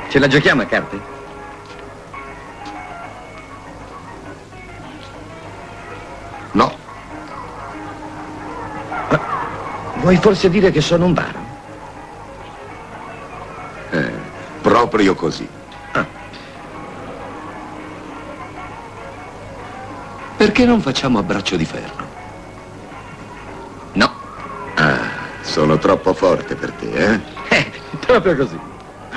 Ce la giochiamo a carte? No. Ma vuoi forse dire che sono un baro? Proprio così. Perché non facciamo a braccio di ferro? No. Sono troppo forte per te, eh? Proprio così.